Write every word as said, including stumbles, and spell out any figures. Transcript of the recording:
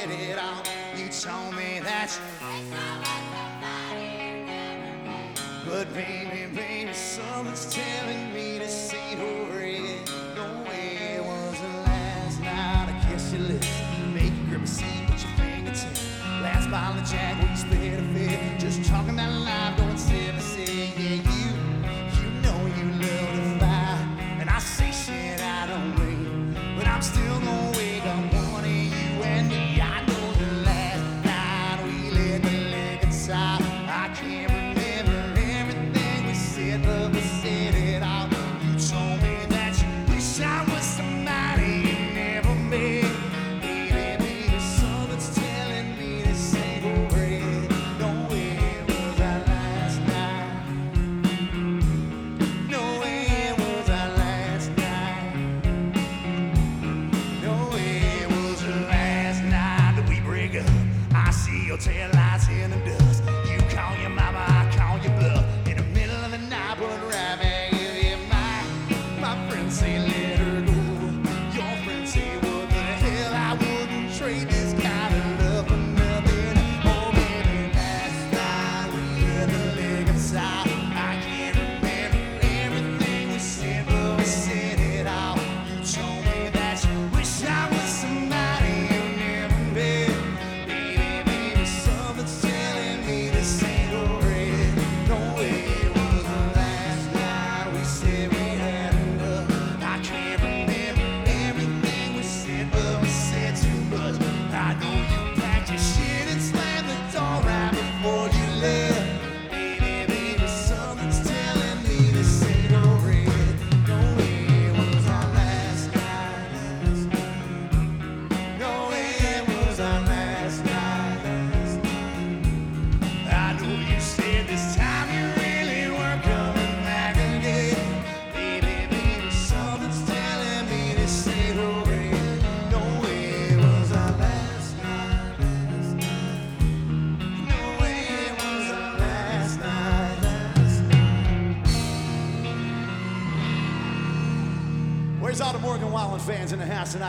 said it all. You told me that you, but baby, baby, something's telling me to say over it. No way it was the last night I kissed your lips, make you grip a seat with your fingertips. Last bottle of Jack, we spit a fit, just talking that life, going seven six. Yeah, you, you know you love to fight, and I say shit I don't mean, but I'm still gonna wake up one of you and me. I know the last night we let the liquor top. I can't remember everything we said, but we said it all. You told me that you wish I was somebody you never met. Baby, baby, something's telling me this ain't over it. No way it was our last night. No way it was our last night. No way it was the last night that we break up. I see your taillights in the dust. You call your mama, I call your bluff. In the middle of the night, but right back if you might. My friends say let her go. Your friends say what the hell, I wouldn't trade this kind of love for nothing. Oh baby, last night we let the liquor top. I can't remember everything we said, but we said it all. You told me that you wish I was somebody you never met. Baby, baby, something's telling me this ain't over it. No way it was the last night we said we had enough. I can't remember everything we said, but we said too much. I know you packed your shit and slammed the door right before you left. Baby, baby, something's telling me this ain't over it. No way it was our last night. No way it was our last night. I know you said this time you really weren't coming back again. Baby, baby, something's telling me this ain't over it. No way it was our last night. No way it was our last night. Where's all the Morgan Wallen fans in the house tonight?